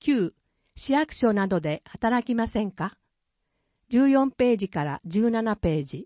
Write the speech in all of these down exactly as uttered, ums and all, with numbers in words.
きゅう、市役所などで働きませんか？じゅうよんページからじゅうななページ。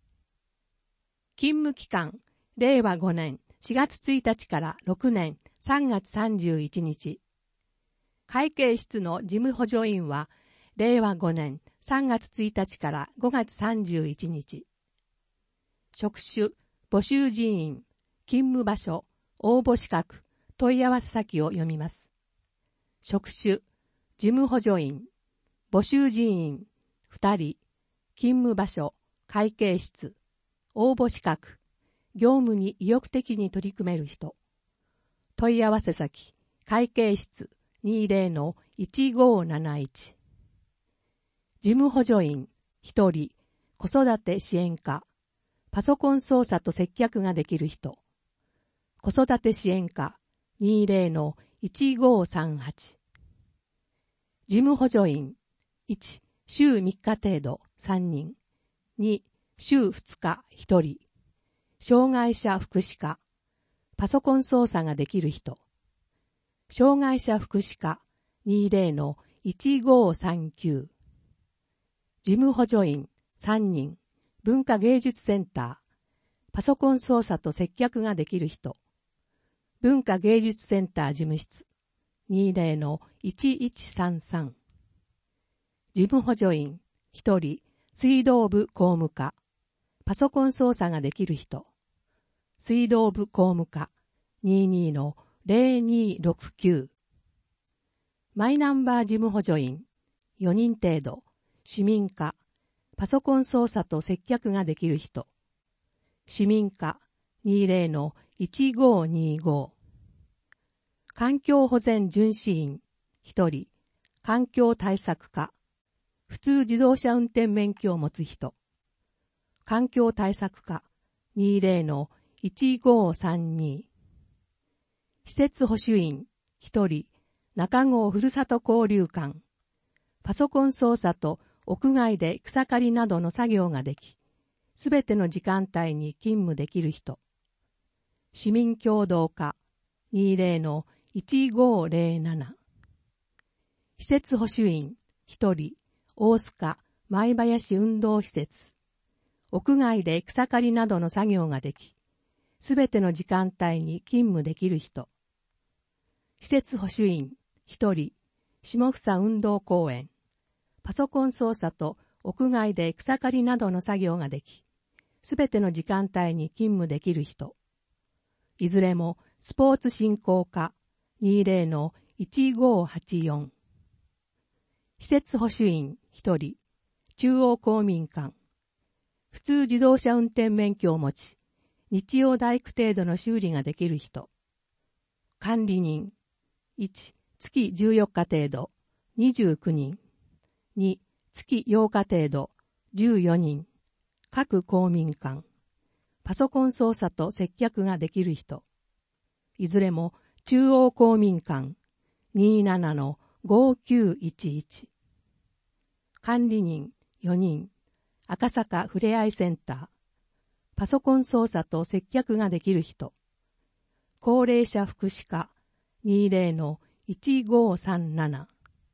勤務期間、れいわごねんしがつついたちからろくねんさんがつさんじゅういちにち。会計室の事務補助員は、れいわごねんさんがつついたちからごがつさんじゅういちにち。職種、募集人員、勤務場所、応募資格、問い合わせ先を読みます。職種、事務補助員、募集人員、ふたり、勤務場所、会計室、応募資格、業務に意欲的に取り組める人。問い合わせ先、会計室 にじゅうのいちごーなないち。事務補助員、ひとり、子育て支援課、パソコン操作と接客ができる人。子育て支援課 にじゅうのいちごーさんはち。事務補助員、いち、週みっか程度さんにん。に、週ふつかひとり。障害者福祉課、パソコン操作ができる人。障害者福祉課 にじゅうのいちごーさんきゅう。事務補助員さんにん、文化芸術センター、パソコン操作と接客ができる人。文化芸術センター事務室 にじゅうのいちいちさんさん。事務補助員ひとり、水道部工務課、パソコン操作ができる人。水道部工務課 にじゅうにのぜろにろくきゅう。マイナンバー事務補助員よにん程度、市民課、パソコン操作と接客ができる人。市民課 にじゅうのいちごーにご。環境保全巡視員ひとり、環境対策課、普通自動車運転免許を持つ人。環境対策課 にじゅうのいちごーさんに。施設保守員ひとり、中郷ふるさと交流館、パソコン操作と屋外で草刈りなどの作業ができ、すべての時間帯に勤務できる人。市民協働課 にじゅうのいちごーぜろなな。施設保守員ひとり、大須賀前林運動施設、屋外で草刈りなどの作業ができ、すべての時間帯に勤務できる人。施設保守員ひとり、下総運動公園、パソコン操作と屋外で草刈りなどの作業ができ、すべての時間帯に勤務できる人。いずれもスポーツ振興課 にじゅうのいちごーはちよん。施設保守員ひとり、中央公民館、普通自動車運転免許を持ち、日曜大工程度の修理ができる人。管理人いち、月じゅうよっか程度にじゅうきゅうにん。に、月ようか程度じゅうよにん。各公民館、パソコン操作と接客ができる人。いずれも中央公民館 にじゅうななのごーきゅういちいち。管理人よにん、赤坂ふれあいセンター、パソコン操作と接客ができる人。高齢者福祉課 にじゅうのいちごーさんなな。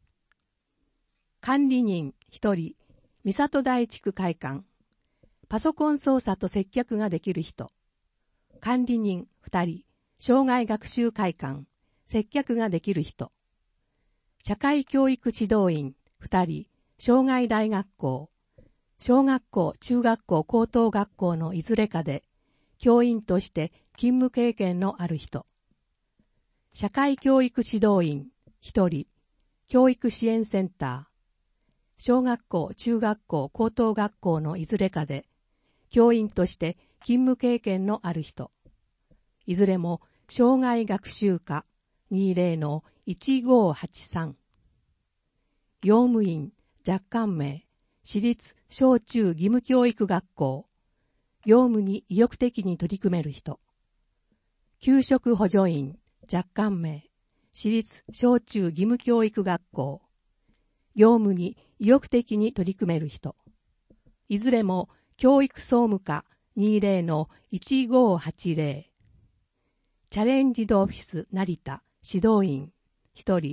管理人ひとり、三郷台地区会館、パソコン操作と接客ができる人。管理人ふたり、障害学習会館、接客ができる人。社会教育指導員ふたり、障害大学校、小学校、中学校、高等学校のいずれかで、教員として勤務経験のある人。社会教育指導員ひとり、教育支援センター、小学校、中学校、高等学校のいずれかで、教員として勤務経験のある人。いずれも障害学習課 にじゅうのいちごーはちさん。用務員、若干名、私立小中義務教育学校、業務に意欲的に取り組める人。給食補助員、若干名、私立小中義務教育学校、業務に意欲的に取り組める人。いずれも教育総務課 にじゅうのいちごーはちぜろ。チャレンジドオフィス成田指導員ひとり、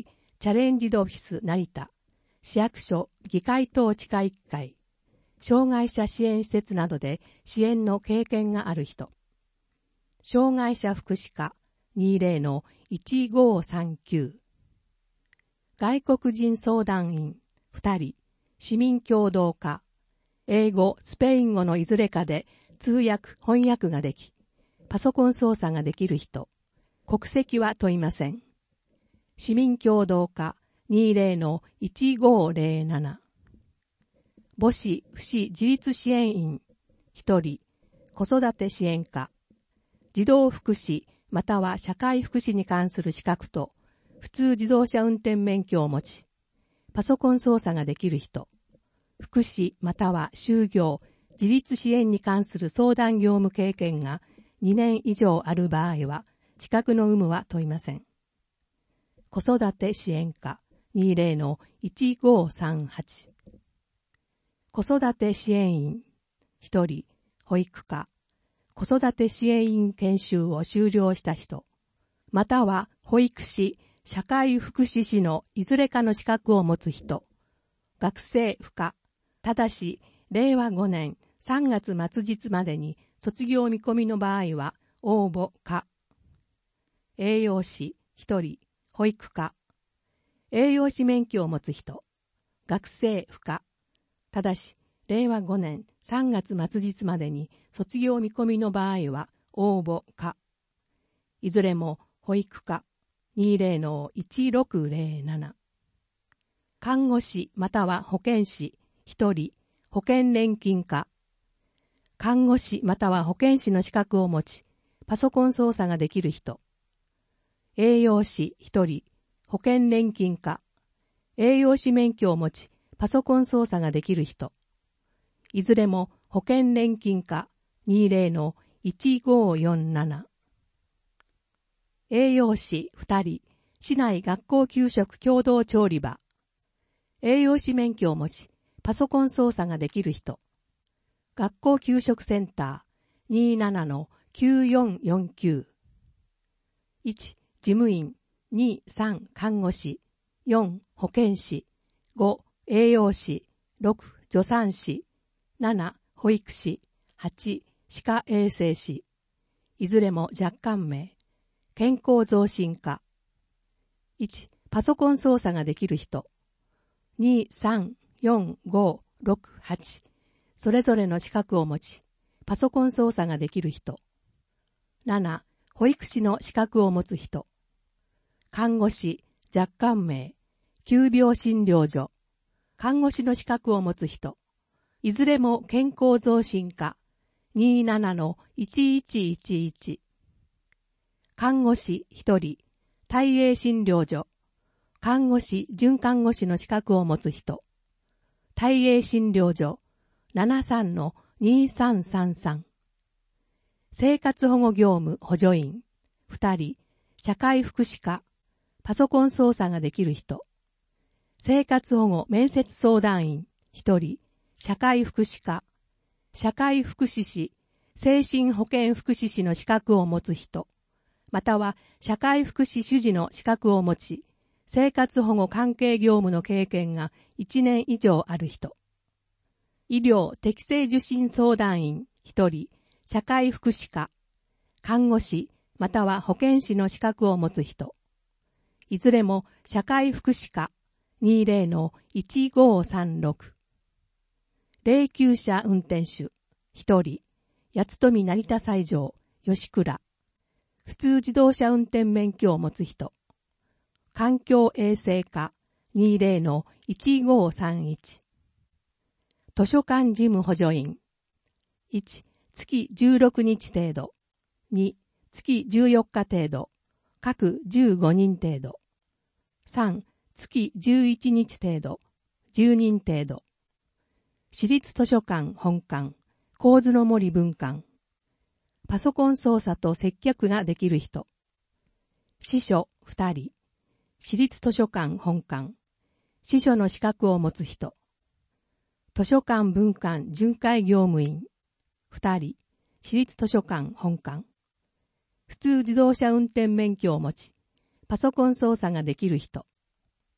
チャレンジドオフィス成田、市役所、議会等地下いっかい、障害者支援施設などで支援の経験がある人。障害者福祉課 にじゅうのいちごさんきゅう。外国人相談員ふたり、市民協働課、英語、スペイン語のいずれかで通訳、翻訳ができ、パソコン操作ができる人。国籍は問いません。市民協働課 にじゅうのいちごぜろなな。母子不死自立支援員ひとり、子育て支援課、児童福祉または社会福祉に関する資格と普通自動車運転免許を持ち、パソコン操作ができる人、福祉または就業、自立支援に関する相談業務経験がにねん以上ある場合は、資格の有無は問いません。子育て支援課 にじゅうのいちごさんはち。子育て支援員ひとり、保育課、子育て支援員研修を修了した人、または保育士、社会福祉士のいずれかの資格を持つ人、学生不可、ただし、れいわごねんさんがつ末日までに卒業見込みの場合は応募可。栄養士ひとり、保育課、栄養士免許を持つ人、学生不可。ただし、れいわごねんさんがつ末日までに卒業見込みの場合は応募可。いずれも保育課 にじゅうのいちろくぜろなな。看護師または保健師ひとり、保険年金課。看護師または保健師の資格を持ち、パソコン操作ができる人。栄養士ひとり、保険年金課。栄養士免許を持ち、パソコン操作ができる人。いずれも保険年金課 にじゅうのいちごよんなな。栄養士ふたり、市内学校給食共同調理場。栄養士免許を持ち、パソコン操作ができる人。学校給食センター にじゅうななのきゅうよんよんきゅう。いち、事務員、に、さん、看護師、よん、保健師、ご、栄養士、ろく、助産師、なな、保育士、はち、歯科衛生士。いずれも若干名。健康増進課。いち、パソコン操作ができる人。に、さん、よん、ご、ろく、はち。それぞれの資格を持ち、パソコン操作ができる人。なな、保育士の資格を持つ人。看護師、若干名、急病診療所。看護師の資格を持つ人。いずれも健康増進課 にじゅうななのいちいちいちいち。看護師ひとり、大英診療所。看護師、准看護師の資格を持つ人。大英診療所 ななじゅうさんのにさんさんさん。生活保護業務補助員ふたり、社会福祉課。パソコン操作ができる人。生活保護面接相談員ひとり、社会福祉課。社会福祉士、精神保健福祉士の資格を持つ人。または社会福祉主事の資格を持ち、生活保護関係業務の経験がいちねん以上ある人。医療適正受診相談員ひとり、社会福祉課。看護師、または保健師の資格を持つ人。いずれも社会福祉課 にじゅうのいちごさんろく。霊柩車運転手ひとり、八富成田西条吉倉。普通自動車運転免許を持つ人。環境衛生課 にじゅうのいちごさんいち。図書館事務補助員いち、月じゅうろくにち程度。に、月じゅうよっか程度。各じゅうごにん程度。さん、月じゅういちにち程度。じゅうにん程度。私立図書館本館、神津森分館。パソコン操作と接客ができる人。司書ふたり。私立図書館本館。司書の資格を持つ人。図書館分館巡回業務員。ふたり。私立図書館本館。普通自動車運転免許を持ち、パソコン操作ができる人。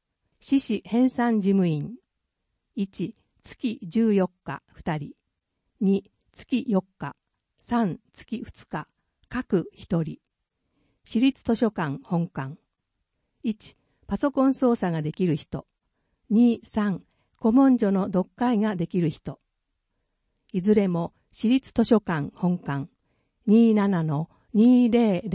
私子編纂事務員。いち、月じゅうよっかふたり。に、月よっか。さん、月ふつか。各ひとり。私立図書館本館。いち、パソコン操作ができる人。に、さん、古文書の読解ができる人。いずれも私立図書館本館 にじゅうななのにせん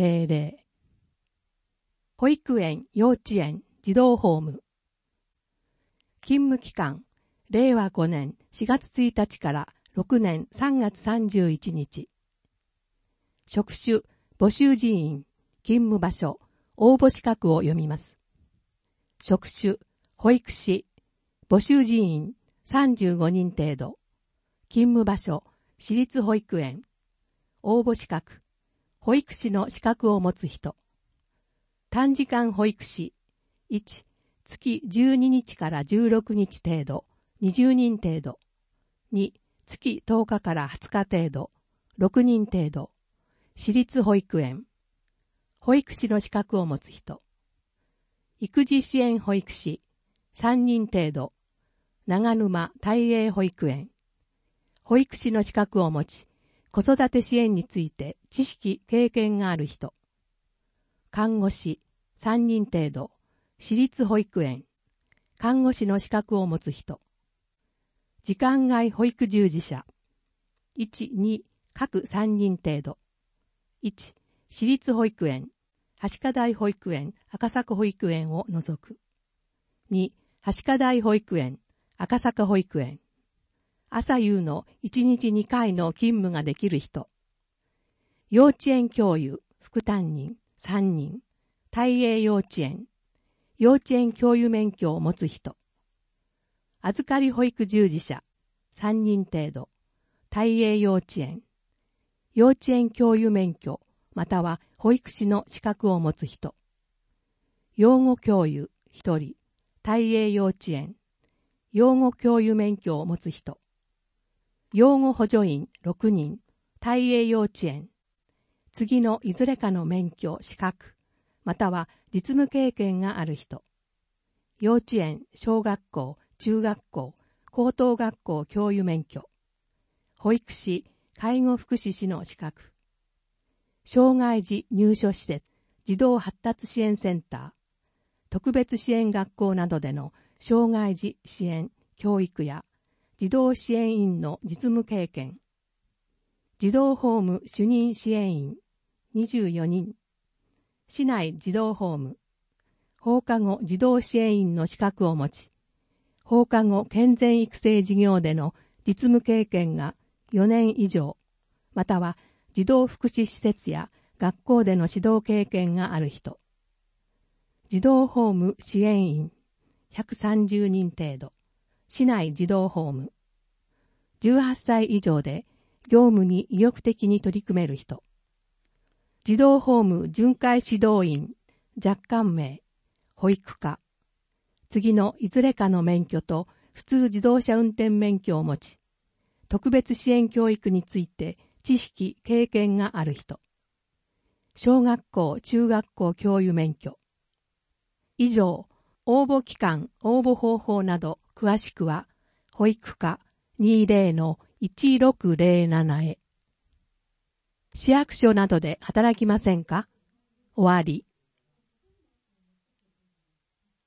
保育園、幼稚園、児童ホーム。勤務期間、れいわごねんしがつついたちからろくねんさんがつさんじゅういちにち。職種、募集人員、勤務場所、応募資格を読みます。職種、保育士、募集人員さんじゅうごにん程度。勤務場所、私立保育園。応募資格、保育士の資格を持つ人。短時間保育士、いち、月じゅうににちからじゅうろくにち程度、にじゅうにん程度。に、月とおかからはつか程度、ろくにん程度。私立保育園。保育士の資格を持つ人。育児支援保育士、さんにん程度。長沼大英保育園。保育士の資格を持ち、子育て支援について知識、経験がある人。看護師、さんにん程度。私立保育園。看護師の資格を持つ人。時間外保育従事者。いち、に、各さんにん程度。いち、私立保育園。橋科大保育園、赤坂保育園を除く。に、橋科大保育園、赤坂保育園。朝夕のいちにちにかいの勤務ができる人。幼稚園教諭、副担任、さんにん。大英幼稚園。幼稚園教諭免許を持つ人。預かり保育従事者、さんにん程度。大英幼稚園。幼稚園教諭免許、または保育士の資格を持つ人。養護教諭、ひとり。大英幼稚園。養護教諭免許を持つ人。養護補助員ろくにん、大英幼稚園。次のいずれかの免許、資格、または実務経験がある人。幼稚園、小学校、中学校、高等学校教諭免許。保育士、介護福祉士の資格。障害児入所施設、児童発達支援センター、特別支援学校などでの障害児支援、教育や児童支援員の実務経験。児童ホーム主任支援員にじゅうよにん。市内児童ホーム。放課後児童支援員の資格を持ち、放課後健全育成事業での実務経験がよねん以上、または児童福祉施設や学校での指導経験がある人。児童ホーム支援員ひゃくさんじゅうにん程度。市内児童ホーム。じゅうはっさい以上で業務に意欲的に取り組める人。児童ホーム巡回指導員、若干名、保育課。次のいずれかの免許と普通自動車運転免許を持ち、特別支援教育について知識、経験がある人。小学校、中学校教諭免許。以上、応募期間、応募方法など詳しくは、保育課 にじゅうのいちろくぜろなな へ。市役所などで働きませんか？終わり。